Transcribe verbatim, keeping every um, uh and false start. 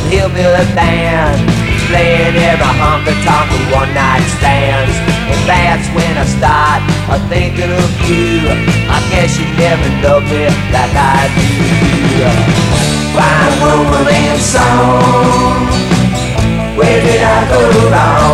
hillbilly band, playing every honky-tonk of one-night stands. And that's when I start uh, thinking of you. I guess you never loved me like I do. Fine woman song, where did I go wrong?